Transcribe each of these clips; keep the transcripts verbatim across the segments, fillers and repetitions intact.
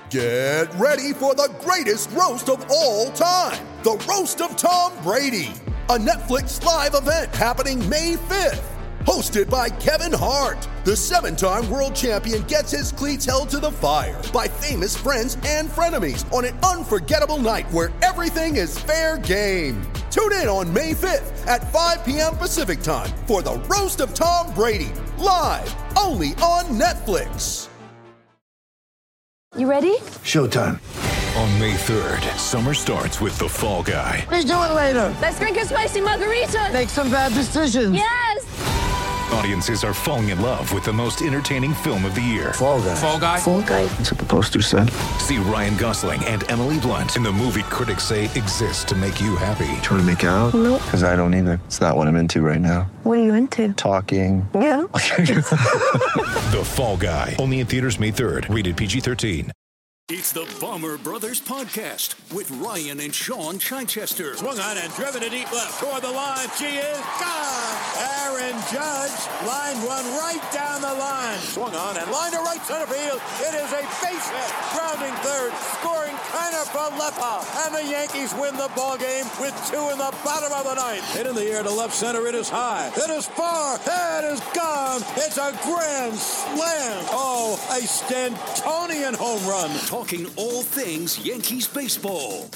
Get ready for the greatest roast of all time, the Roast of Tom Brady, a Netflix live event happening May fifth. Hosted by Kevin Hart, the seven-time world champion gets his cleats held to the fire by famous friends and frenemies on an unforgettable night where everything is fair game. Tune in on May fifth at five p.m. Pacific time for the Roast of Tom Brady, live only on Netflix. You ready? Showtime. On May third, summer starts with The Fall Guy. Let's do it later. Let's drink a spicy margarita. Make some bad decisions. Yes! Audiences are falling in love with the most entertaining film of the year. Fall Guy. Fall Guy? Fall Guy. That's what the poster said. See Ryan Gosling and Emily Blunt in the movie critics say exists to make you happy. Trying to make it out? Nope. Because I don't either. It's not what I'm into right now. What are you into? Talking. Yeah. The Fall Guy. Only in theaters May third. Rated P G thirteen. It's the Bomber Brothers Podcast with Ryan and Sean Chichester. Swung on and driven to deep left. Toward the line. She is gone. Aaron Judge lined one right down the line. Swung on and lined to right center field. It is a base hit. Grounding third. Scoring Kiner Falefa. And the Yankees win the ball game with two in the bottom of the ninth. Hit in the air to left center. It is high. It is far. It is gone. It's a grand slam. Oh, a Stantonian home run. Talking all things Yankees baseball.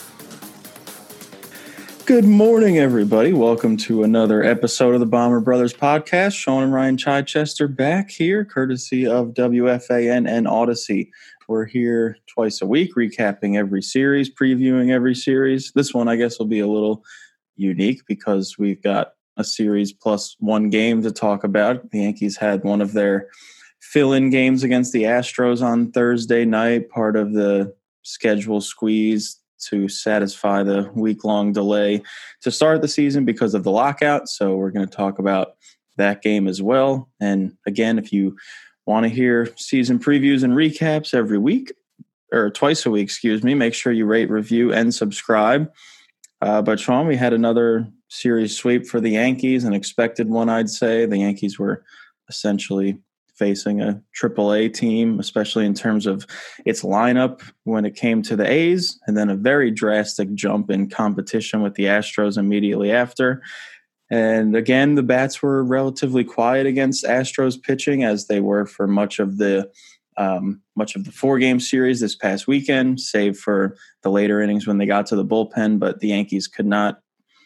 Good morning, everybody. Welcome to another episode of the Bomber Brothers Podcast. Sean and Ryan Chichester back here, courtesy of W F A N and Odyssey. We're here twice a week, recapping every series, previewing every series. This one, I guess, will be a little unique because we've got a series plus one game to talk about. The Yankees had one of their fill-in games against the Astros on Thursday night, part of the schedule squeeze to satisfy the week-long delay to start the season because of the lockout. So we're going to talk about that game as well. And again, if you want to hear season previews and recaps every week, or twice a week, excuse me, make sure you rate, review, and subscribe. Uh, but Sean, we had another series sweep for the Yankees, an expected one, I'd say. The Yankees were essentially facing a triple A team, especially in terms of its lineup when it came to the A's, and then a very drastic jump in competition with the Astros immediately after. And again, the bats were relatively quiet against Astros pitching, as they were for much of the um, much of the four-game series this past weekend, save for the later innings when they got to the bullpen. But the Yankees could not.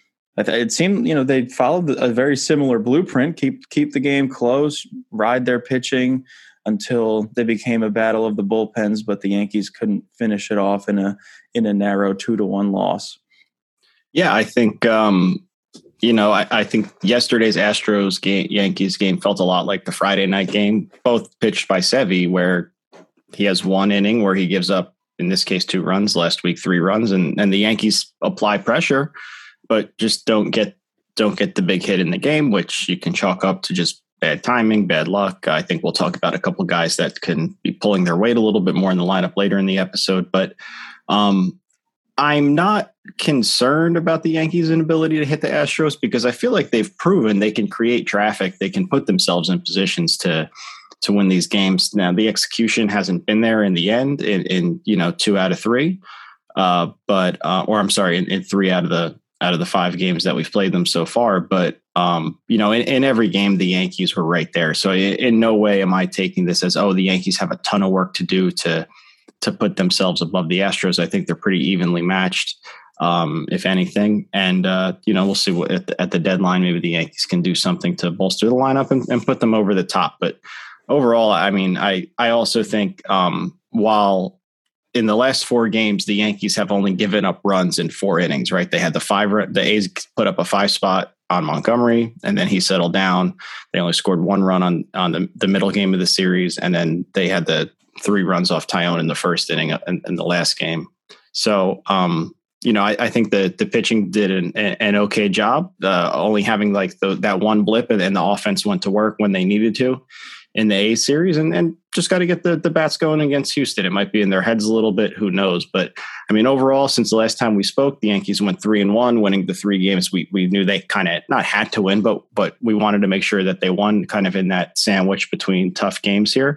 It seemed, you know, they followed a very similar blueprint, keep keep the game close, ride their pitching until they became a battle of the bullpens, but the Yankees couldn't finish it off in a in a narrow two to one loss. Yeah, I think, um, you know, I, I think yesterday's Astros game, Yankees game felt a lot like the Friday night game, both pitched by Sevy, where he has one inning where he gives up, in this case, two runs, last week, three runs, and, and the Yankees apply pressure, but just don't get don't get the big hit in the game, which you can chalk up to just bad timing, bad luck. I think we'll talk about a couple guys that can be pulling their weight a little bit more in the lineup later in the episode. But um, I'm not concerned about the Yankees' inability to hit the Astros because I feel like they've proven they can create traffic. They can put themselves in positions to to win these games. Now, the execution hasn't been there in the end in, in you know, two out of three, uh, but uh, or I'm sorry, in, in three out of the out of the five games that we've played them so far. But, um, you know, in, in every game, the Yankees were right there. So in, in no way am I taking this as, oh, the Yankees have a ton of work to do to to put themselves above the Astros. I think they're pretty evenly matched, um, if anything. And, uh, you know, we'll see what at the, at the deadline, maybe the Yankees can do something to bolster the lineup and, and put them over the top. But overall, I mean, I, I also think um, while in the last four games, the Yankees have only given up runs in four innings, right? They had the five, the A's put up a five spot on Montgomery, and then he settled down. They only scored one run on, on the, the middle game of the series. And then they had the three runs off Tyone in the first inning in, in the last game. So, um, you know, I, I think the the pitching did an, an okay job, uh, only having like the, that one blip, and, and the offense went to work when they needed to in the A series, and, and just got to get the, the bats going against Houston. It might be in their heads a little bit, who knows? But I mean, overall, since the last time we spoke, the Yankees went three and one, winning the three games we we knew they kind of not had to win, but but we wanted to make sure that they won, kind of in that sandwich between tough games here.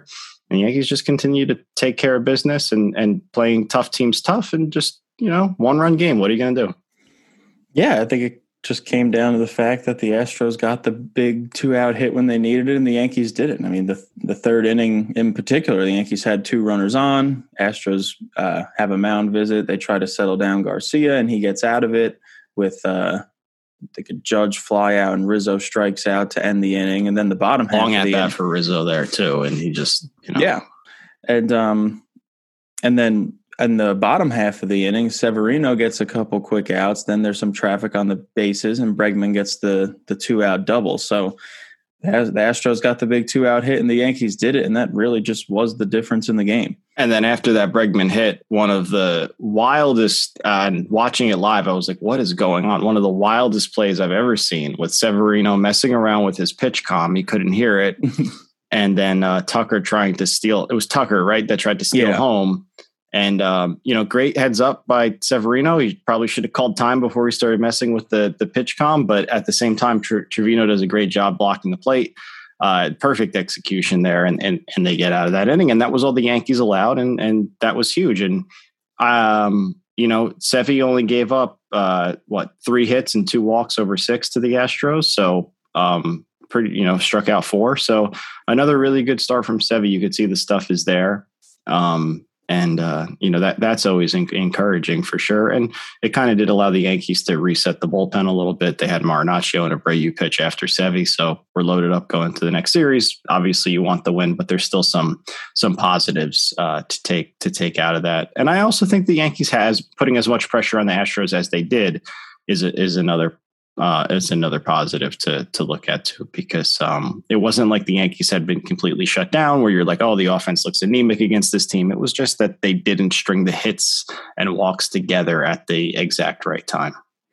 And the Yankees just continue to take care of business and, and playing tough teams tough and just, you know, one run game. What are you going to do? Yeah, I think it just came down to the fact that the Astros got the big two out hit when they needed it and the Yankees didn't. I mean, the the third inning in particular, the Yankees had two runners on. Astros uh, have a mound visit. They try to settle down Garcia and he gets out of it with uh, I think a Judge fly out and Rizzo strikes out to end the inning. And then the bottom half long of at the that inning, for Rizzo there too. And he just, you know. Yeah. And, um, and then in the bottom half of the inning, Severino gets a couple quick outs. Then there's some traffic on the bases, and Bregman gets the the two out double. So the Astros got the big two out hit, and the Yankees did it, and that really just was the difference in the game. And then after that Bregman hit, one of the wildest, uh, and watching it live, I was like, "What is going on?" One of the wildest plays I've ever seen with Severino messing around with his pitch comm. He couldn't hear it, and then uh, Tucker trying to steal. It was Tucker, right, that tried to steal yeah. home. And, um, you know, great heads up by Severino. He probably should have called time before he started messing with the the pitch comm. But at the same time, Tre- Trevino does a great job blocking the plate. Uh, perfect execution there. And, and and they get out of that inning. And that was all the Yankees allowed. And and that was huge. And, um, you know, Sevy only gave up, uh, what, three hits and two walks over six to the Astros. So um, pretty, you know, struck out four. So another really good start from Sevy. You could see the stuff is there. Um And, uh, you know, that that's always en- encouraging for sure. And it kind of did allow the Yankees to reset the bullpen a little bit. They had Marinaccio and Abreu pitch after Sevy, so we're loaded up going to the next series. Obviously, you want the win, but there's still some some positives uh, to take to take out of that. And I also think the Yankees has putting as much pressure on the Astros as they did is is another uh, is another positive to to look at too, because um, it wasn't like the Yankees had been completely shut down where you're like, oh, the offense looks anemic against this team. It was just that they didn't string the hits and walks together at the exact right time.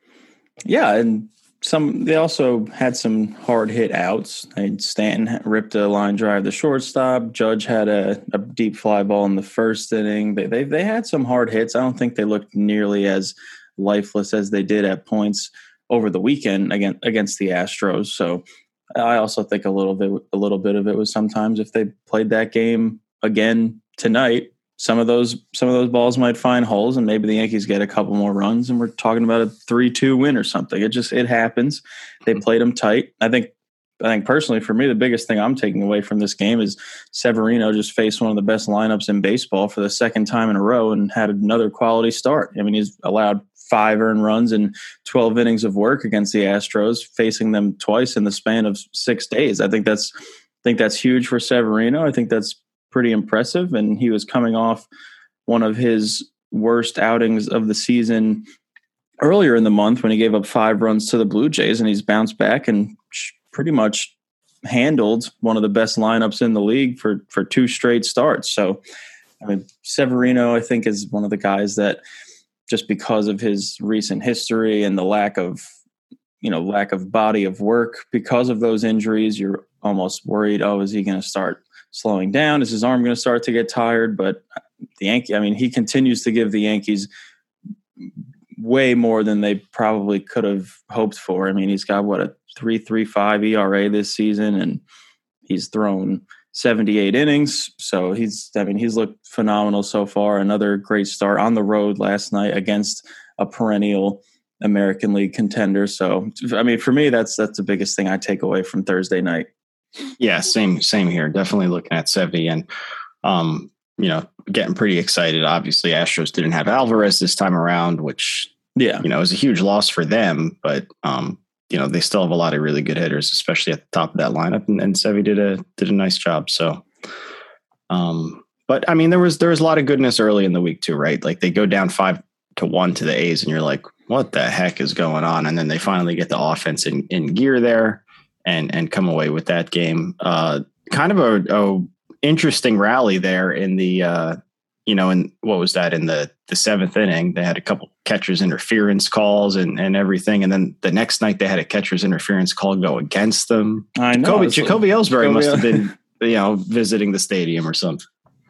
Yeah, and some they also had some hard hit outs. I mean, Stanton ripped a line drive to shortstop. Judge had a, a deep fly ball in the first inning. They, they they had some hard hits. I don't think they looked nearly as lifeless as they did at points over the weekend against against the Astros. So I also think a little bit a little bit of it was sometimes if they played that game again tonight, some of those some of those balls might find holes and maybe the Yankees get a couple more runs and we're talking about a three two win or something. It just it happens. They played them tight. I think I think personally for me the biggest thing I'm taking away from this game is Severino just faced one of the best lineups in baseball for the second time in a row and had another quality start. I mean, he's allowed five earned runs and twelve innings of work against the Astros, facing them twice in the span of six days. I think that's I think that's huge for Severino. I think that's pretty impressive. And he was coming off one of his worst outings of the season earlier in the month when he gave up five runs to the Blue Jays, and he's bounced back and pretty much handled one of the best lineups in the league for, for two straight starts. So, I mean, Severino, I think, is one of the guys that just because of his recent history and the lack of, you know, lack of body of work because of those injuries, you're almost worried, oh, is he going to start slowing down? Is his arm going to start to get tired? But the Yankee, I mean, he continues to give the Yankees way more than they probably could have hoped for. I mean, he's got what a three point three five E R A this season, and he's thrown seventy-eight innings. So he's, I mean, he's looked phenomenal so far. Another great start on the road last night against a perennial American League contender. So, I mean, for me, that's, that's the biggest thing I take away from Thursday night. Yeah, same, same here. Definitely looking at Sevy and, um, you know, getting pretty excited. Obviously Astros didn't have Alvarez this time around, which, yeah, you know, is a huge loss for them, but, um, you know, they still have a lot of really good hitters, especially at the top of that lineup. And, and Sevy did a, did a nice job. So, um, but I mean, there was, there was a lot of goodness early in the week too, right? Like they go down five to one to the A's and you're like, what the heck is going on? And then they finally get the offense in, in gear there and, and come away with that game. Uh, kind of a, a interesting rally there in the, uh, you know, and what was that in the, the seventh inning? They had a couple catcher's interference calls and, and everything. And then the next night they had a catcher's interference call go against them. I know. Jacoby, Jacoby Ellsbury Jacoby, must have been, you know, visiting the stadium or something.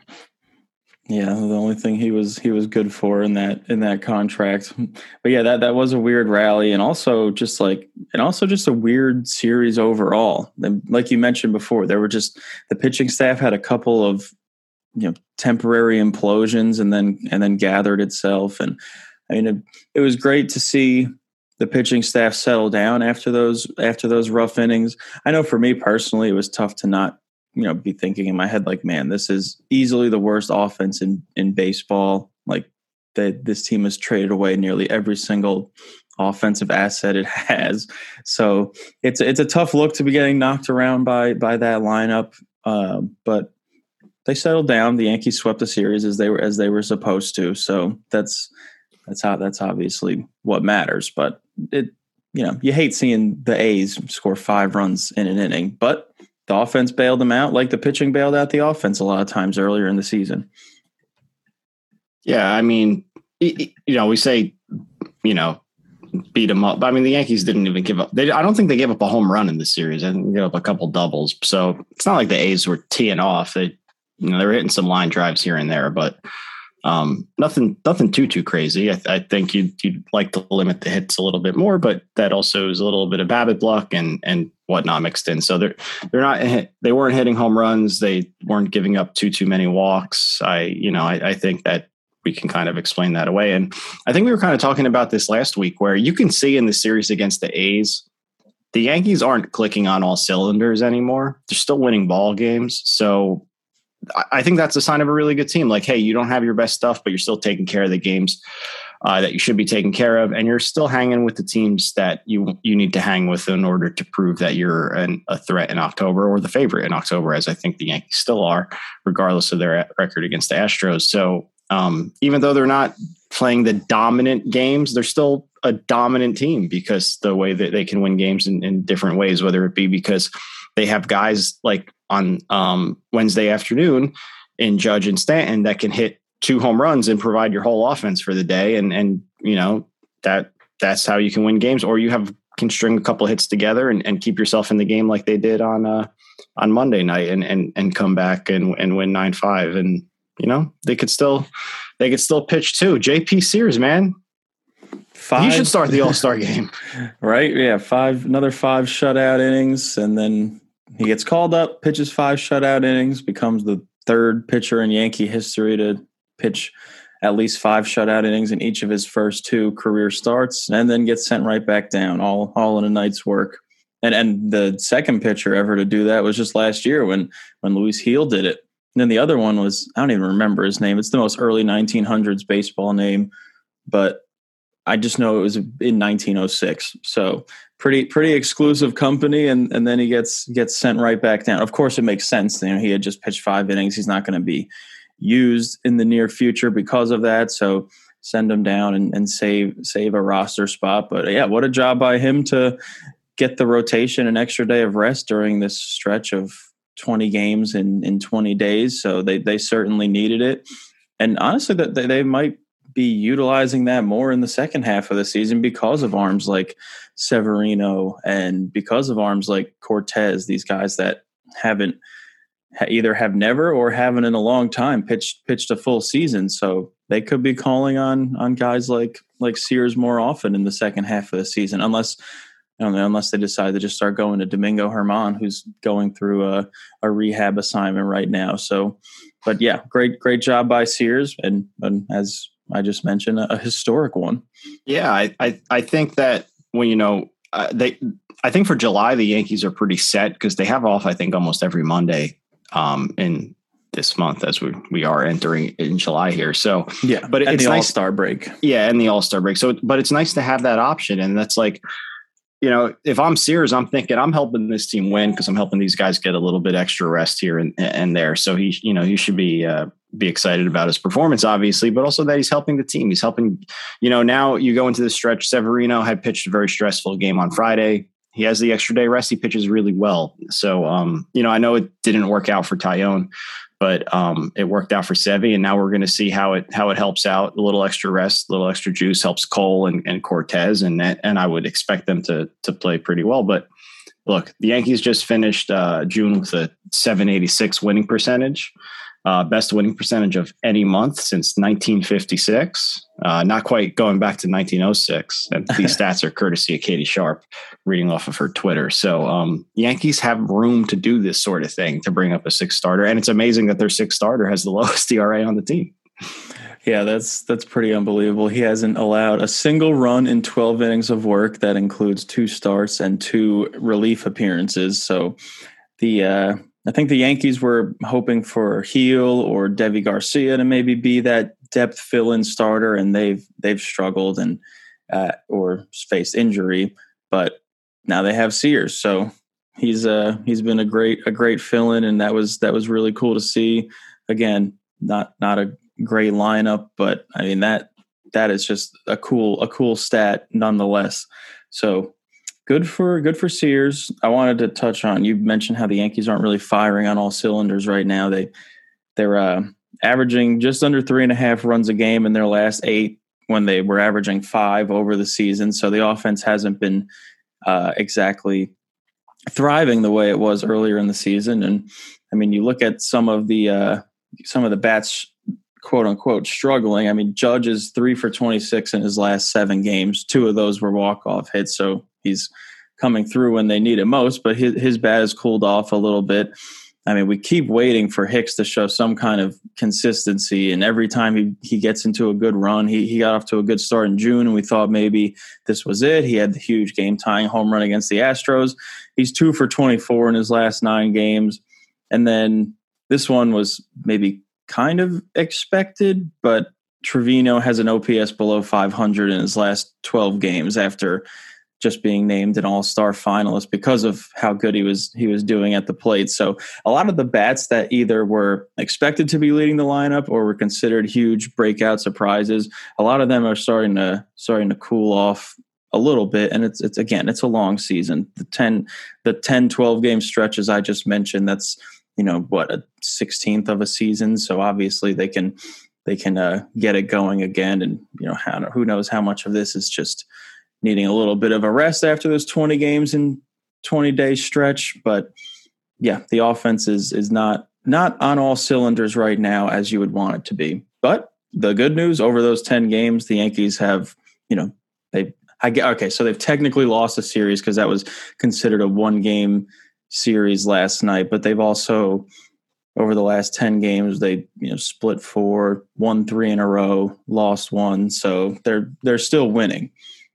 Yeah, the only thing he was he was good for in that in that contract. But yeah, that that was a weird rally, and also just like and also just a weird series overall. And like you mentioned before, there were just the pitching staff had a couple of you know, temporary implosions and then and then gathered itself. And I mean, it, it was great to see the pitching staff settle down after those after those rough innings. I know for me personally, it was tough to not, you know, be thinking in my head like, man, this is easily the worst offense in in baseball. Like that, this team has traded away nearly every single offensive asset it has. So it's it's a tough look to be getting knocked around by by that lineup. Uh, but they settled down. The Yankees swept the series as they were as they were supposed to. So that's that's how that's obviously what matters. But it, you know, you hate seeing the A's score five runs in an inning, but the offense bailed them out like the pitching bailed out the offense a lot of times earlier in the season. Yeah, I mean, you know, we say, you know, beat them up. But I mean, the Yankees didn't even give up. They, I don't think they gave up a home run in the series. I think they gave up a couple doubles. So it's not like the A's were teeing off. They, you know, they were hitting some line drives here and there, but um, nothing, nothing too, too crazy. I, I think you'd, you'd like to limit the hits a little bit more, but that also is a little bit of Babbitt luck and, and whatnot mixed in. So they're, they're not, they weren't hitting home runs. They weren't giving up too, too many walks. I, you know, I, I think that we can kind of explain that away. And I think we were kind of talking about this last week where you can see in the series against the A's, the Yankees aren't clicking on all cylinders anymore. They're still winning ball games. So I think that's a sign of a really good team. Like, hey, you don't have your best stuff, but you're still taking care of the games uh, that you should be taking care of. And you're still hanging with the teams that you, you need to hang with in order to prove that you're an, a threat in October or the favorite in October, as I think the Yankees still are, regardless of their record against the Astros. So um, even though they're not playing the dominant games, they're still a dominant team because the way that they can win games in, in different ways, whether it be because they have guys like on um, Wednesday afternoon in Judge and Stanton that can hit two home runs and provide your whole offense for the day. And, and, you know, that that's how you can win games, or you have can string a couple of hits together and, and keep yourself in the game like they did on, uh, on Monday night and, and, and come back and, and win nine five. And, you know, they could still, they could still pitch too. J P Sears, man. Five. He should start the All-Star game. Right. Yeah. Five, another five shutout innings. And then he gets called up, pitches five shutout innings, becomes the third pitcher in Yankee history to pitch at least five shutout innings in each of his first two career starts, and then gets sent right back down, all all in a night's work. And and the second pitcher ever to do that was just last year when when Luis Gil did it. And then the other one was, I don't even remember his name. It's the most early nineteen hundreds baseball name, but I just know it was in nineteen oh six. So pretty, pretty exclusive company. And, and then he gets, gets sent right back down. Of course it makes sense. You know, he had just pitched five innings. He's not going to be used in the near future because of that. So send him down and, and save, save a roster spot. But yeah, what a job by him to get the rotation, an extra day of rest during this stretch of twenty games in, in twenty days. So they, they certainly needed it. And honestly, that they, they might be utilizing that more in the second half of the season because of arms like Severino and because of arms like Cortez, these guys that haven't either have never or haven't in a long time pitched pitched a full season. So they could be calling on on guys like like Sears more often in the second half of the season, unless I don't know, unless they decide to just start going to Domingo Germán, who's going through a, a rehab assignment right now. So, but yeah, great great job by Sears, and, and as I just mentioned, a, a historic one. Yeah, I, I I think that when you know uh, they, I think for July the Yankees are pretty set because they have off I think almost every Monday um, in this month as we we are entering in July here. So yeah, but and it's the nice, All-Star break. Yeah, and the All-Star break. So, but it's nice to have that option, and that's like, you know, if I'm Sears, I'm thinking I'm helping this team win because I'm helping these guys get a little bit extra rest here and, and there. So he, you know, he should be uh, be excited about his performance, obviously, but also that he's helping the team. He's helping, you know, now you go into the stretch. Severino had pitched a very stressful game on Friday. He has the extra day rest. He pitches really well. So, um, you know, I know it didn't work out for Taillon, but um, it worked out for Sevy. And now we're going to see how it how it helps out. A little extra rest, a little extra juice helps Cole and, and Cortez. And and I would expect them to to play pretty well. But look, the Yankees just finished uh, June with a seven eighty-six winning percentage. Uh, best winning percentage of any month since nineteen fifty-six. Uh, not quite going back to nineteen oh six. And these stats are courtesy of Katie Sharp, reading off of her Twitter. So um, Yankees have room to do this sort of thing, to bring up a sixth starter. And it's amazing that their sixth starter has the lowest E R A on the team. Yeah, that's that's pretty unbelievable. He hasn't allowed a single run in twelve innings of work. That includes two starts and two relief appearances. So the uh, I think the Yankees were hoping for Heel or Deivi Garcia to maybe be that depth fill-in starter, and they've they've struggled and uh, or faced injury. But now they have Sears, so he's uh he's been a great a great fill-in, and that was that was really cool to see. Again, not not a great lineup, but I mean that that is just a cool a cool stat nonetheless. So good for good for Sears. I wanted to touch on, you mentioned how the Yankees aren't really firing on all cylinders right now. They they're uh, averaging just under three and a half runs a game in their last eight, when they were averaging five over the season. So the offense hasn't been uh, exactly thriving the way it was earlier in the season. And I mean, you look at some of the uh, some of the bats, quote unquote, struggling. I mean, Judge is three for twenty-six in his last seven games. Two of those were walk-off hits. So he's coming through when they need it most, but his, his bat has cooled off a little bit. I mean, we keep waiting for Hicks to show some kind of consistency. And every time he, he gets into a good run, he, he got off to a good start in June, and we thought maybe this was it. He had the huge game-tying home run against the Astros. He's two for twenty-four in his last nine games. And then this one was maybe kind of expected, but Trevino has an O P S below five hundred in his last twelve games after just being named an all-star finalist because of how good he was he was doing at the plate. So a lot of the bats that either were expected to be leading the lineup or were considered huge breakout surprises, a lot of them are starting to starting to cool off a little bit. And it's it's again, it's a long season. The ten the ten, twelve game stretches I just mentioned, that's, you know, what, a sixteenth of a season. So obviously they can they can uh, get it going again. And, you know, how, who knows how much of this is just needing a little bit of a rest after those twenty games in twenty day stretch. But yeah, the offense is, is not, not on all cylinders right now as you would want it to be. But the good news, over those ten games, the Yankees have, you know, they, I get, okay, so they've technically lost a series because that was considered a one game series last night, but they've also, over the last ten games, they, you know, split four, won three in a row, lost one. So they're, they're still winning.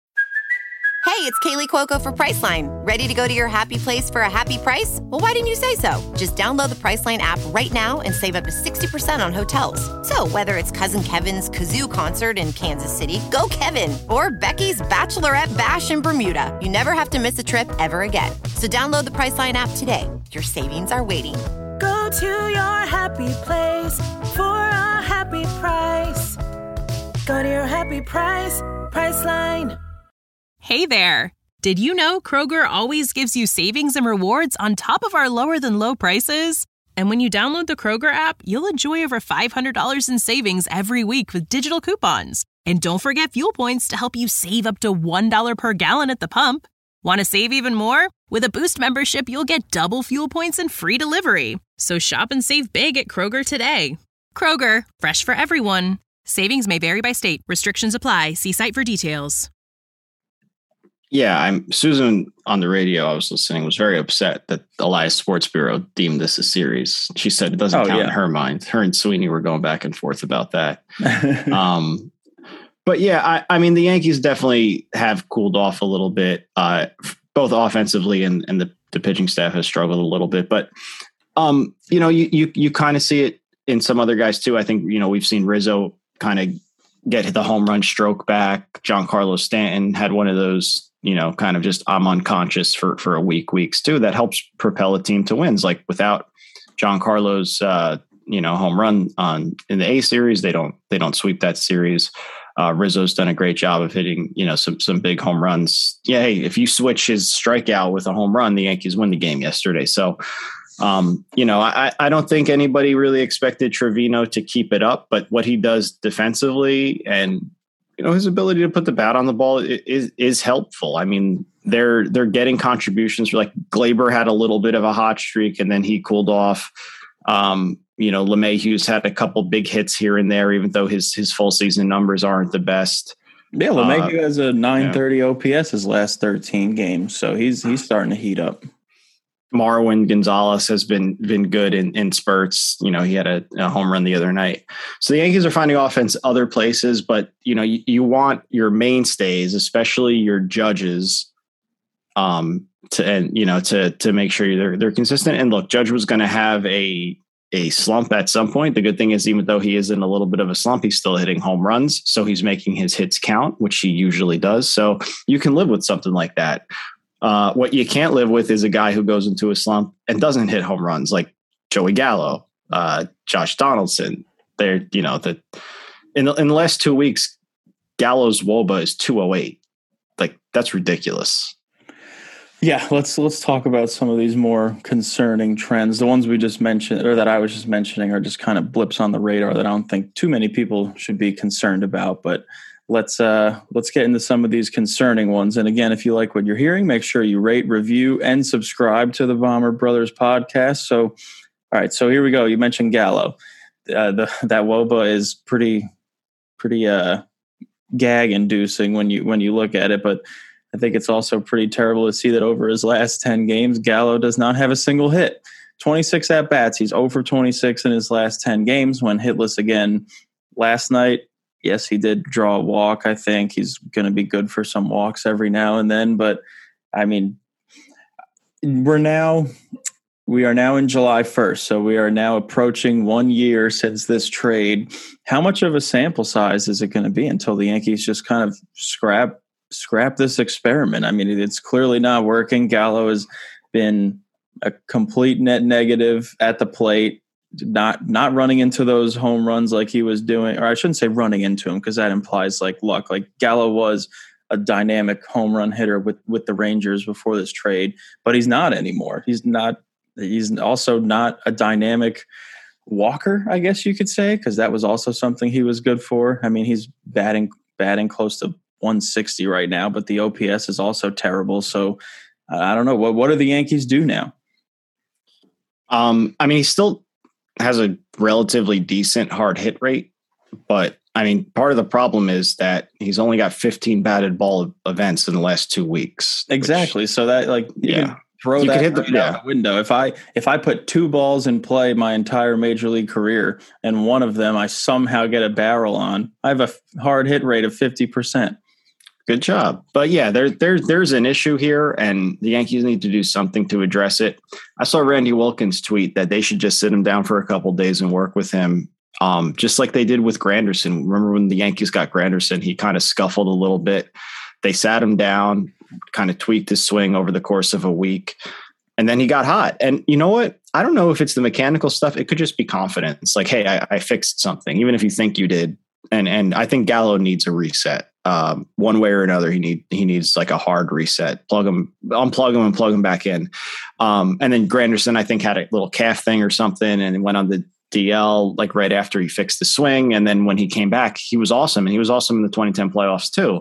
Hey, it's Kaylee Cuoco for Priceline. Ready to go to your happy place for a happy price? Well, why didn't you say so? Just download the Priceline app right now and save up to sixty percent on hotels. So whether it's Cousin Kevin's Kazoo Concert in Kansas City, go Kevin, or Becky's Bachelorette Bash in Bermuda, you never have to miss a trip ever again. So download the Priceline app today. Your savings are waiting. Go to your happy place for a happy price. Go to your happy price, Priceline. Hey there! Did you know Kroger always gives you savings and rewards on top of our lower-than-low prices? And when you download the Kroger app, you'll enjoy over five hundred dollars in savings every week with digital coupons. And don't forget fuel points to help you save up to one dollar per gallon at the pump. Want to save even more? With a Boost membership, you'll get double fuel points and free delivery. So shop and save big at Kroger today. Kroger, fresh for everyone. Savings may vary by state. Restrictions apply. See site for details. Yeah, I'm Susan on the radio. I was listening, was very upset that Elias Sports Bureau deemed this a series. She said it doesn't oh, count yeah. in her mind. Her and Sweeney were going back and forth about that. um, but yeah, I, I mean, the Yankees definitely have cooled off a little bit, uh, both offensively and, and the, the pitching staff has struggled a little bit. But um, you know, you you you kind of see it in some other guys too. I think you know we've seen Rizzo kind of get the home run stroke back. Giancarlo Stanton had one of those. You know, kind of just I'm unconscious for, for a week, weeks too. That helps propel a team to wins. Like without Giancarlo's, uh, you know, home run on in the A series, they don't they don't sweep that series. Uh, Rizzo's done a great job of hitting, you know, some some big home runs. Yeah, hey, if you switch his strikeout with a home run, the Yankees win the game yesterday. So, um, you know, I, I don't think anybody really expected Trevino to keep it up, but what he does defensively and you know, his ability to put the bat on the ball is is helpful. I mean, they're they're getting contributions. Like Glaber had a little bit of a hot streak, and then he cooled off. Um, you know, LeMahieu's had a couple big hits here and there, even though his his full season numbers aren't the best. Yeah, LeMahieu uh, has a nine thirty yeah. O P S his last thirteen games, so he's he's starting to heat up. Marwin Gonzalez has been been good in, in spurts. You know, he had a, a home run the other night. So the Yankees are finding offense other places, but you know, you, you want your mainstays, especially your Judges, um, to and you know to to make sure they're they're consistent. And look, Judge was going to have a a slump at some point. The good thing is, even though he is in a little bit of a slump, he's still hitting home runs, so he's making his hits count, which he usually does. So you can live with something like that. Uh, what you can't live with is a guy who goes into a slump and doesn't hit home runs, like Joey Gallo, uh, Josh Donaldson. They're, you know, the in the, in the last two weeks, Gallo's W O B A is two oh eight. Like, that's ridiculous. Yeah, let's let's talk about some of these more concerning trends. The ones we just mentioned, or that I was just mentioning, are just kind of blips on the radar that I don't think too many people should be concerned about. But let's uh, let's get into some of these concerning ones. And again, if you like what you're hearing, make sure you rate, review, and subscribe to the Bomber Brothers podcast. So, all right, so here we go. You mentioned Gallo. Uh, the, that W O B A is pretty pretty uh, gag-inducing when you when you look at it, but I think it's also pretty terrible to see that over his last ten games, Gallo does not have a single hit. twenty-six at-bats. He's zero for twenty-six in his last ten games when hitless again last night. Yes, he did draw a walk. I think he's going to be good for some walks every now and then. But, I mean, we're now we are now in July first, so we are now approaching one year since this trade. How much of a sample size is it going to be until the Yankees just kind of scrap scrap this experiment? I mean, it's clearly not working. Gallo has been a complete net negative at the plate, not not running into those home runs like he was doing, or I shouldn't say running into them because that implies like luck. Like Gallo was a dynamic home run hitter with, with the Rangers before this trade, but he's not anymore. He's not, he's also not a dynamic walker, I guess you could say, because that was also something he was good for. I mean, he's batting, batting close to one sixty right now, but the O P S is also terrible. So uh, I don't know. What, what do the Yankees do now? Um, I mean, he still has a relatively decent hard hit rate, but I mean, part of the problem is that he's only got fifteen batted ball events in the last two weeks. Exactly. Which, so that like, you yeah, can throw you that hit the, right yeah. out the window. If I, if I put two balls in play my entire major league career and one of them I somehow get a barrel on, I have a hard hit rate of fifty percent. Good job. But yeah, there, there, there's an issue here, and the Yankees need to do something to address it. I saw Randy Wilkins tweet that they should just sit him down for a couple of days and work with him, um, just like they did with Granderson. Remember when the Yankees got Granderson, he kind of scuffled a little bit. They sat him down, kind of tweaked his swing over the course of a week, and then he got hot. And you know what? I don't know if it's the mechanical stuff. It could just be confidence. Like, hey, I, I fixed something, even if you think you did. And and I think Gallo needs a reset. Um, one way or another, he need he needs like a hard reset. Plug him, unplug him, and plug him back in. Um, and then Granderson, I think, had a little calf thing or something, and went on the D L like right after he fixed the swing. And then when he came back, he was awesome, and he was awesome in the twenty ten playoffs too.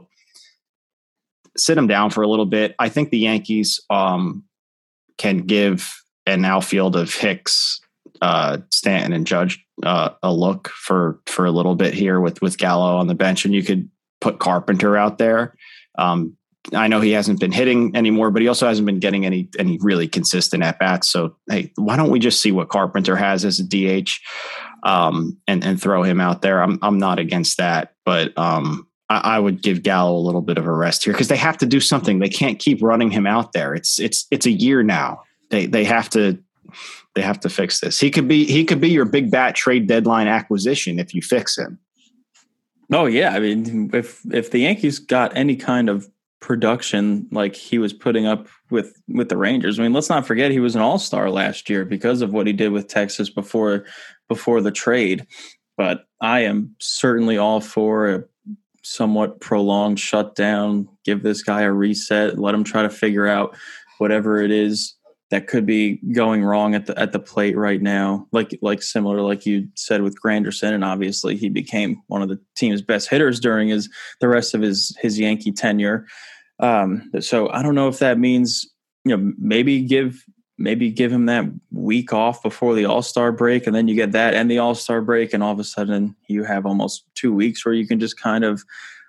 Sit him down for a little bit. I think the Yankees um, can give an outfield of Hicks, uh, Stanton, and Judge uh, a look for for a little bit here with with Gallo on the bench, and you could put Carpenter out there. Um, I know he hasn't been hitting anymore, but he also hasn't been getting any any really consistent at bats. So hey, why don't we just see what Carpenter has as a D H um, and and throw him out there? I'm I'm not against that, but um, I, I would give Gallo a little bit of a rest here because they have to do something. They can't keep running him out there. It's it's it's a year now. They they have to. They have to fix this. He could be he could be your big bat trade deadline acquisition if you fix him. Oh yeah, I mean, if if the Yankees got any kind of production like he was putting up with with the Rangers, I mean, let's not forget he was an all-star last year because of what he did with Texas before before the trade. But I am certainly all for a somewhat prolonged shutdown. Give this guy a reset. Let him try to figure out whatever it is that could be going wrong at the at the plate right now, like like similar like you said with Granderson, and obviously he became one of the team's best hitters during his the rest of his his Yankee tenure. Um, so I don't know if that means you know maybe give maybe give him that week off before the All-Star break, and then you get that and the All-Star break, and all of a sudden you have almost two weeks where you can just kind of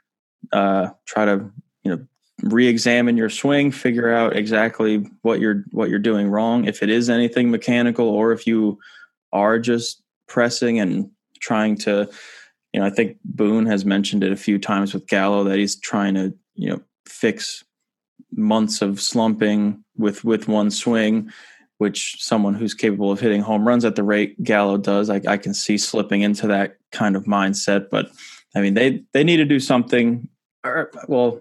uh, try to, you know, re-examine your swing, figure out exactly what you're what you're doing wrong, if it is anything mechanical, or if you are just pressing and trying to, you know, I think Boone has mentioned it a few times with Gallo that he's trying to, you know, fix months of slumping with with one swing, which someone who's capable of hitting home runs at the rate Gallo does, I, I can see slipping into that kind of mindset. But I mean, they they need to do something. Or, well,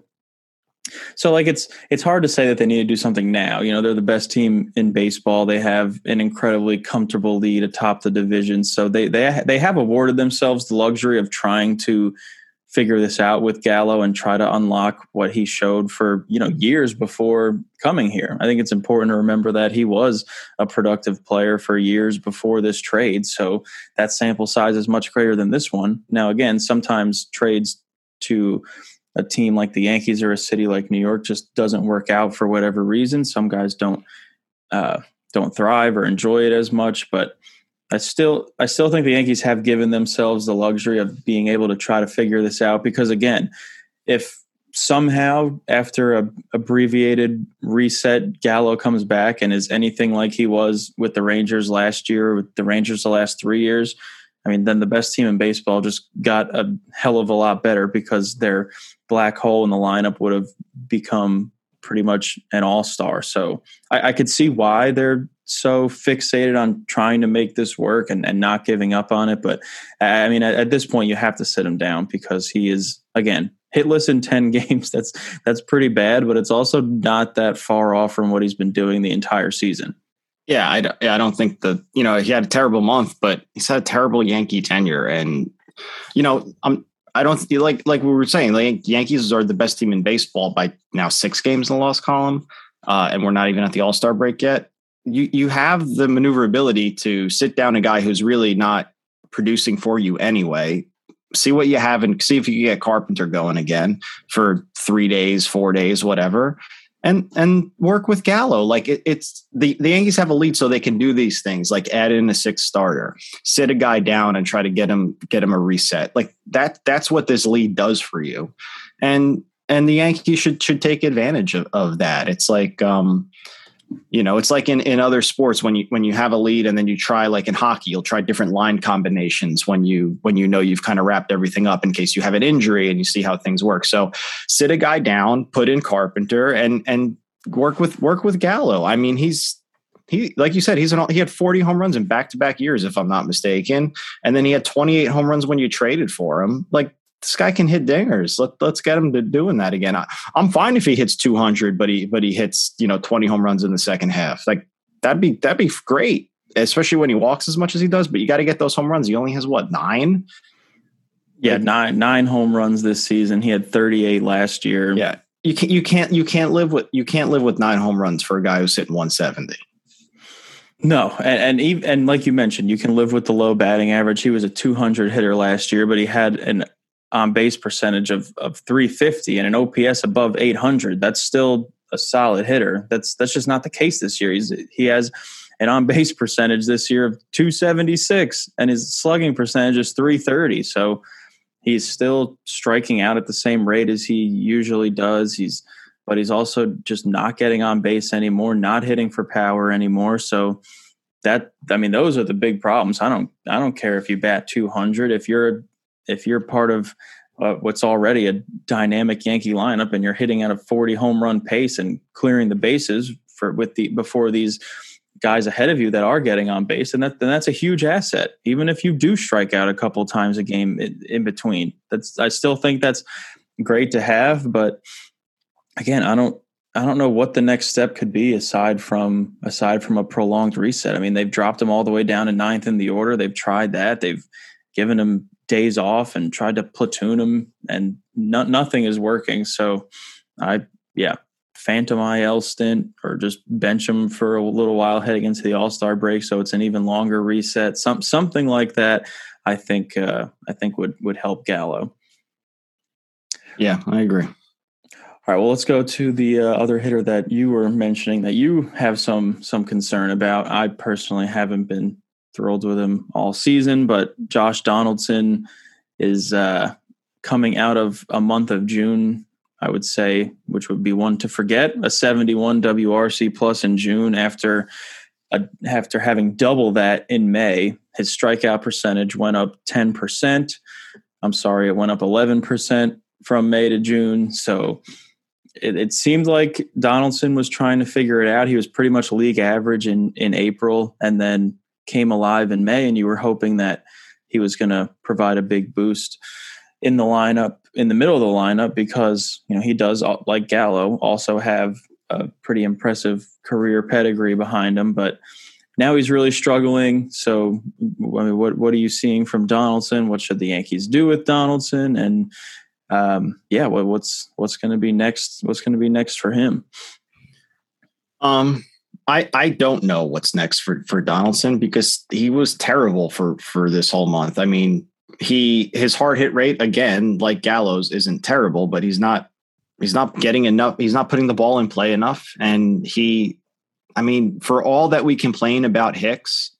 so like it's it's hard to say that they need to do something now. You know, they're the best team in baseball. They have an incredibly comfortable lead atop the division, so they they they have awarded themselves the luxury of trying to figure this out with Gallo and try to unlock what he showed for, you know, years before coming here. I think it's important to remember that he was a productive player for years before this trade. So that sample size is much greater than this one. Now, again, sometimes trades to a team like the Yankees or a city like New York just doesn't work out for whatever reason. Some guys don't, uh, don't thrive or enjoy it as much, but I still, I still think the Yankees have given themselves the luxury of being able to try to figure this out. Because again, if somehow after a abbreviated reset, Gallo comes back and is anything like he was with the Rangers last year, with the Rangers the last three years, I mean, then the best team in baseball just got a hell of a lot better, because their black hole in the lineup would have become pretty much an all-star. So I, I could see why they're so fixated on trying to make this work and, and not giving up on it. But I mean, at, at this point you have to sit him down, because he is, again, hitless in ten games. That's, that's pretty bad, but it's also not that far off from what he's been doing the entire season. Yeah. I, I don't think that, you know, he had a terrible month, but he's had a terrible Yankee tenure. And, you know, I'm, I don't like, like we were saying, the Yankees are the best team in baseball by now six games in the loss column. Uh, and we're not even at the All-Star break yet. You you have the maneuverability to sit down a guy who's really not producing for you anyway, see what you have and see if you can get Carpenter going again for three days, four days, whatever, and and work with Gallo. Like it, it's the, the Yankees have a lead, so they can do these things, like add in a sixth starter, sit a guy down and try to get him get him a reset. Like that that's what this lead does for you. And and the Yankees should should take advantage of, of that. It's like um You know, it's like in, in other sports when you when you have a lead and then you try, like in hockey, you'll try different line combinations when you when you know you've kind of wrapped everything up in case you have an injury, and you see how things work. So sit a guy down, put in Carpenter, and and work with work with Gallo. I mean, he's he like you said, he's an he had forty home runs in back to back years, if I'm not mistaken, and then he had twenty-eight home runs when you traded for him. Like, this guy can hit dingers. Let, let's get him to doing that again. I, I'm fine if he hits two hundred, but he but he hits, you know, twenty home runs in the second half. Like that'd be that'd be great, especially when he walks as much as he does. But you got to get those home runs. He only has what, nine? Yeah, nine nine home runs this season. He had thirty-eight last year. Yeah, you can't you can't you can't live with you can't live with nine home runs for a guy who's hitting one seventy. No, and and, even, and like you mentioned, you can live with the low batting average. He was a two hundred hitter last year, but he had an on base percentage of, of three fifty and an O P S above eight hundred. That's still a solid hitter. That's, that's just not the case this year. He's, he has an on base percentage this year of two seventy-six and his slugging percentage is three thirty. So he's still striking out at the same rate as he usually does. He's, but he's also just not getting on base anymore, not hitting for power anymore. So that, I mean, those are the big problems. I don't, I don't care if you bat two hundred, if you're, if you're part of uh, what's already a dynamic Yankee lineup and you're hitting at a forty home run pace and clearing the bases for with the before these guys ahead of you that are getting on base, and that then that's a huge asset. Even if you do strike out a couple of times a game in, in between, that's I still think that's great to have. But again, I don't I don't know what the next step could be aside from aside from a prolonged reset. I mean, they've dropped him all the way down to ninth in the order. They've tried that. They've given him days off and tried to platoon him, and no, nothing is working. So I, yeah, phantom I L stint or just bench him for a little while heading into the All-Star break. So it's an even longer reset. Some, something like that. I think, uh, I think would, would help Gallo. Yeah, I agree. All right, well, let's go to the uh, other hitter that you were mentioning that you have some some concern about. I personally haven't been thrilled with him all season, but Josh Donaldson is uh, coming out of a month of June, I would say, which would be one to forget, a seventy-one W R C plus in June after a, after having double that in May. His strikeout percentage went up ten percent. I'm sorry, it went up eleven percent from May to June. So it, it seemed like Donaldson was trying to figure it out. He was pretty much league average in, in April and then came alive in May, and you were hoping that he was going to provide a big boost in the lineup, in the middle of the lineup, because, you know, he does, like Gallo, also have a pretty impressive career pedigree behind him, but now he's really struggling. So I mean, what, what are you seeing from Donaldson? What should the Yankees do with Donaldson? And um, yeah, what, what's, what's going to be next? What's going to be next for him? Um, I, I don't know what's next for, for Donaldson, because he was terrible for, for this whole month. I mean, he, his hard hit rate, again, like Gallo's, isn't terrible, but he's not, he's not getting enough. He's not putting the ball in play enough. And he, I mean, for all that we complain about Hicks,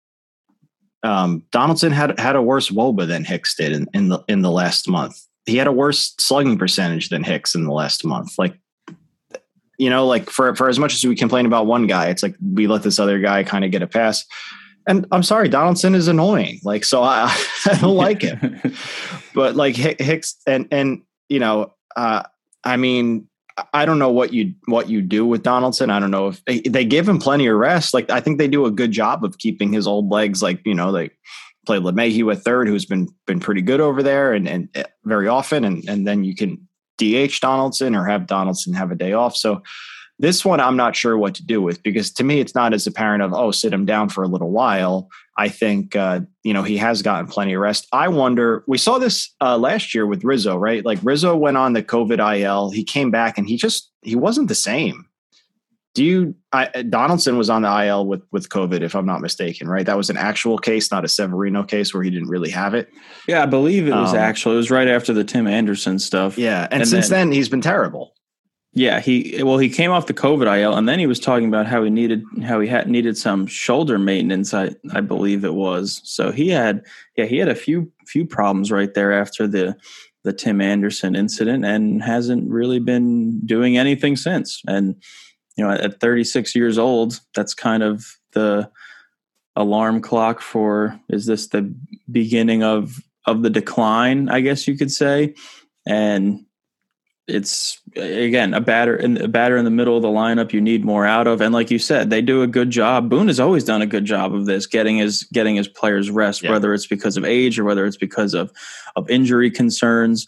um, Donaldson had, had a worse W O B A than Hicks did in, in the, in the last month. He had a worse slugging percentage than Hicks in the last month. Like, you know, like for, for as much as we complain about one guy, it's like we let this other guy kind of get a pass. And I'm sorry, Donaldson is annoying. Like, so I, I don't like him. But like Hicks and, and, you know, uh, I mean, I don't know what you, what you do with Donaldson. I don't know if they, they give him plenty of rest. Like, I think they do a good job of keeping his old legs. Like, you know, they play LeMahieu at third, who's been, been pretty good over there and, and very often. And, and then you can D H Donaldson or have Donaldson have a day off. So this one, I'm not sure what to do with, because to me, it's not as apparent of, oh, sit him down for a little while. I think, uh, you know, he has gotten plenty of rest. I wonder, we saw this uh, last year with Rizzo, right? Like Rizzo went on the COVID I L. He came back and he just, he wasn't the same. Do you, I, Donaldson was on the I L with, with COVID, if I'm not mistaken, right? That was an actual case, not a Severino case where he didn't really have it. Yeah, I believe it was um, actual. It was right after the Tim Anderson stuff. Yeah. And, and since then, then he's been terrible. Yeah, he well he came off the COVID I L, and then he was talking about how he needed how he had needed some shoulder maintenance. I I believe it was. So he had yeah he had a few few problems right there after the the Tim Anderson incident, and hasn't really been doing anything since. And you know, at thirty-six years old, that's kind of the alarm clock for, is this the beginning of of the decline, I guess you could say. And it's, again, a batter in a batter in the middle of the lineup you need more out of. And like you said, they do a good job. Boone has always done a good job of this, getting his getting his players rest, yeah. whether it's because of age or whether it's because of of injury concerns.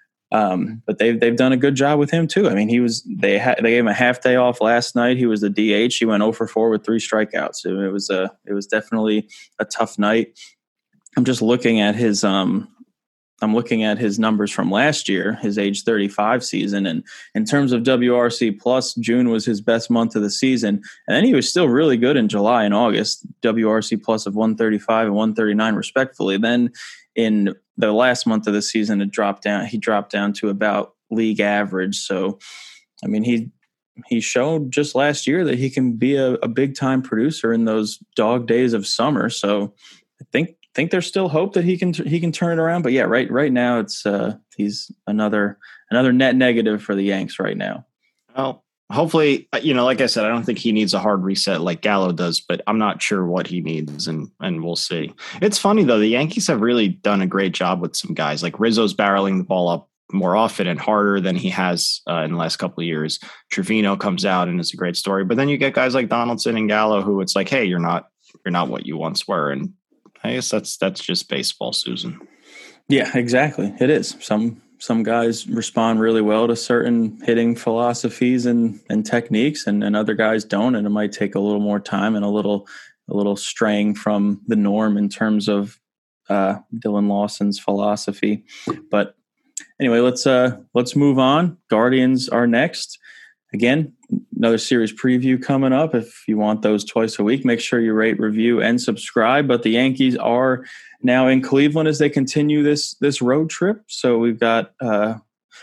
Um, but they've they've done a good job with him too. I mean, he was they had they gave him a half day off last night. He was the D H. He went oh for four with three strikeouts. So it was a it was definitely a tough night. I'm just looking at his um. I'm looking at his numbers from last year, his age thirty-five season. And in terms of W R C plus, June was his best month of the season. And then he was still really good in July and August, W R C plus of one thirty-five and one thirty-nine respectfully. Then in the last month of the season, it dropped down. He dropped down to about league average. So, I mean, he, he showed just last year that he can be a, a big time producer in those dog days of summer. So I think, think there's still hope that he can he can turn it around, but yeah, right right now it's uh, he's another another net negative for the Yanks right now. Well, hopefully, you know, like I said, I don't think he needs a hard reset like Gallo does, but I'm not sure what he needs, and and we'll see. It's funny though, the Yankees have really done a great job with some guys. Like Rizzo's barreling the ball up more often and harder than he has uh, in the last couple of years. Trevino comes out and it's a great story, but then you get guys like Donaldson and Gallo who it's like, hey, you're not you're not what you once were, and I guess that's that's just baseball, Susan. Yeah, exactly. It is. Some some guys respond really well to certain hitting philosophies and, and techniques, and, and other guys don't, and it might take a little more time and a little a little straying from the norm in terms of uh, Dylan Lawson's philosophy. But anyway, let's uh, let's move on. Guardians are next. Again, another series preview coming up. If you want those twice a week, make sure you rate, review, and subscribe. But the Yankees are now in Cleveland as they continue this this road trip. So we've got uh,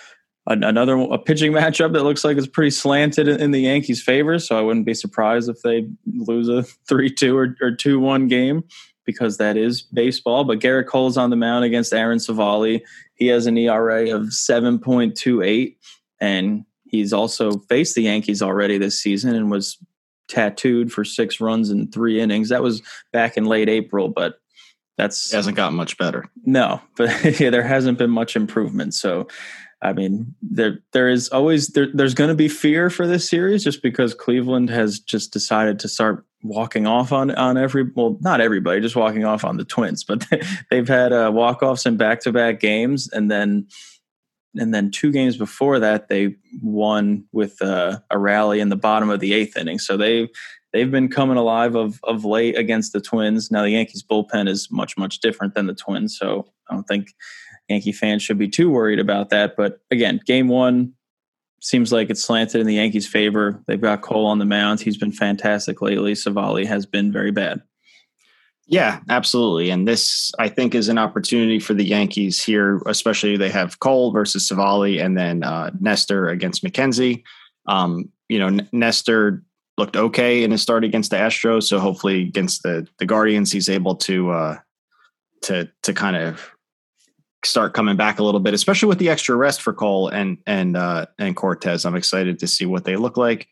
another a pitching matchup that looks like it's pretty slanted in the Yankees' favor. So I wouldn't be surprised if they lose a three two or, or two one game, because that is baseball. But Garrett Cole's on the mound against Aaron Savali. He has an E R A of seven point two eight, and he's also faced the Yankees already this season and was tattooed for six runs in three innings. That was back in late April, but that's it hasn't gotten much better. No, but yeah, there hasn't been much improvement. So, I mean, there there is always there, there's going to be fear for this series, just because Cleveland has just decided to start walking off on on every well, not everybody, just walking off on the Twins, but they, they've had uh, walk offs in back to back games, and then and then two games before that they won with uh, a rally in the bottom of the eighth inning. So they they've been coming alive of of late against the Twins. Now the Yankees bullpen is much much different than the Twins, so I don't think Yankee fans should be too worried about that. But again, game one seems like it's slanted in the Yankees' favor. They've got Cole on the mound. He's been fantastic lately. Savali has been very bad. Yeah, absolutely. And this, I think, is an opportunity for the Yankees here, especially they have Cole versus Savali, and then uh, Nestor against McKenzie. Um, you know, N- Nestor looked okay in his start against the Astros, so hopefully against the the Guardians, he's able to uh, to to kind of start coming back a little bit, especially with the extra rest for Cole and and uh, and Cortez. I'm excited to see what they look like.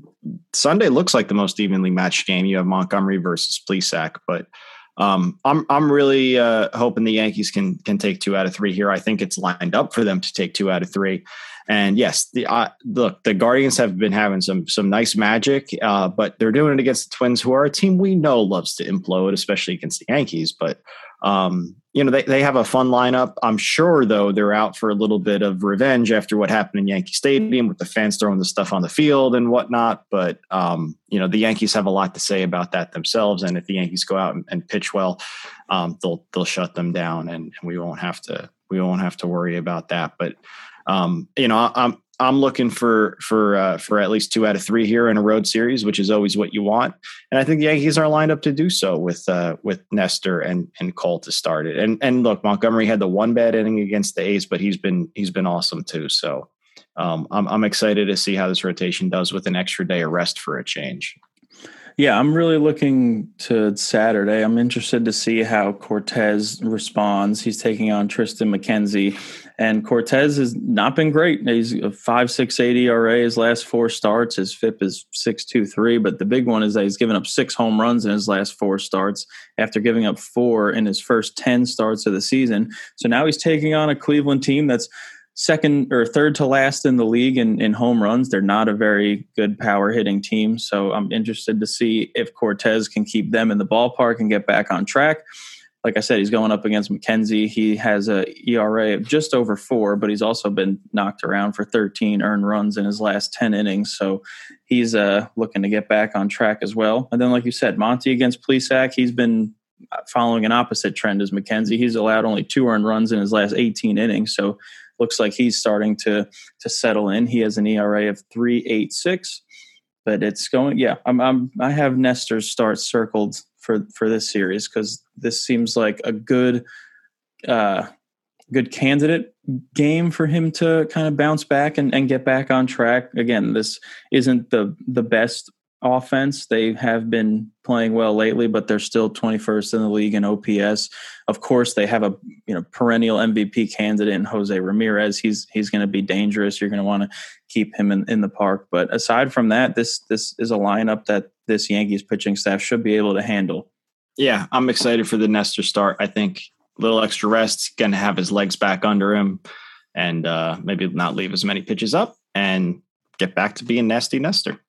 Sunday looks like the most evenly matched game. You have Montgomery versus Plesac, but um, I'm I'm really uh, hoping the Yankees can can take two out of three here. I think it's lined up for them to take two out of three. And yes, the uh, look, the Guardians have been having some some nice magic, uh, but they're doing it against the Twins, who are a team we know loves to implode, especially against the Yankees. But um, you know, they they have a fun lineup. I'm sure, though, they're out for a little bit of revenge after what happened in Yankee Stadium with the fans throwing the stuff on the field and whatnot. But um, you know, the Yankees have a lot to say about that themselves. And if the Yankees go out and, and pitch well, um, they'll they'll shut them down, and, and we won't have to we won't have to worry about that. But Um, you know, I'm I'm looking for for uh, for at least two out of three here in a road series, which is always what you want. And I think the Yankees are lined up to do so with uh, with Nestor and and Cole to start it. And and look, Montgomery had the one bad inning against the A's, but he's been he's been awesome too. So um, I'm I'm excited to see how this rotation does with an extra day of rest for a change. Yeah, I'm really looking to Saturday. I'm interested to see how Cortez responds. He's taking on Tristan McKenzie, and Cortez has not been great. He's a five point six eight E R A his last four starts. His F I P is six point two three, but the big one is that he's given up six home runs in his last four starts after giving up four in his first ten starts of the season. So now he's taking on a Cleveland team that's second or third to last in the league in, in home runs. They're not a very good power hitting team. So I'm interested to see if Cortez can keep them in the ballpark and get back on track. Like I said, he's going up against McKenzie. He has a E R A of just over four, but he's also been knocked around for thirteen earned runs in his last ten innings. So he's uh, looking to get back on track as well. And then, like you said, Monty against Plesac, he's been following an opposite trend as McKenzie. He's allowed only two earned runs in his last eighteen innings. So looks like he's starting to to settle in. He has an E R A of three point eight six, but it's going. Yeah, I'm, I'm I have Nestor's start circled for for this series because this seems like a good uh, good candidate game for him to kind of bounce back and, and get back on track. Again, this isn't the the best offense. They have been playing well lately, but they're still twenty-first in the league in O P S. Of course, they have a you know perennial M V P candidate in Jose Ramirez. He's he's going to be dangerous. You're going to want to keep him in, in the park. But aside from that, this this is a lineup that this Yankees pitching staff should be able to handle. Yeah, I'm excited for the Nestor start. I think a little extra rest, going to have his legs back under him, and uh, maybe not leave as many pitches up and get back to being nasty Nestor.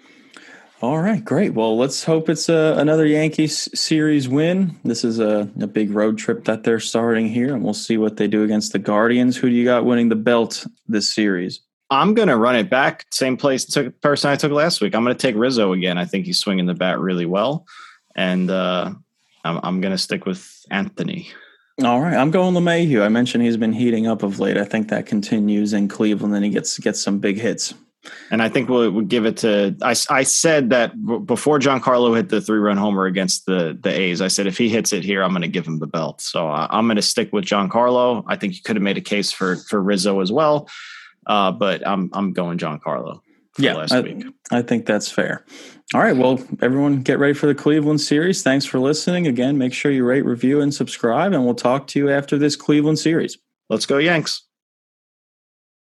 All right, great. Well, let's hope it's a, another Yankees series win. This is a, a big road trip that they're starting here, and we'll see what they do against the Guardians. Who do you got winning the belt this series? I'm going to run it back. Same place, took person I took last week. I'm going to take Rizzo again. I think he's swinging the bat really well, and uh, I'm, I'm going to stick with Anthony. All right, I'm going LeMahieu. I mentioned he's been heating up of late. I think that continues in Cleveland, and he gets gets some big hits. And I think we'll, we'll give it to I, – I said that before Giancarlo hit the three-run homer against the, the A's, I said if he hits it here, I'm going to give him the belt. So uh, I'm going to stick with Giancarlo. I think you could have made a case for for Rizzo as well. Uh, but I'm I'm going Giancarlo for yeah, last I, week. I think that's fair. All right, well, everyone get ready for the Cleveland series. Thanks for listening. Again, make sure you rate, review, and subscribe, and we'll talk to you after this Cleveland series. Let's go Yanks.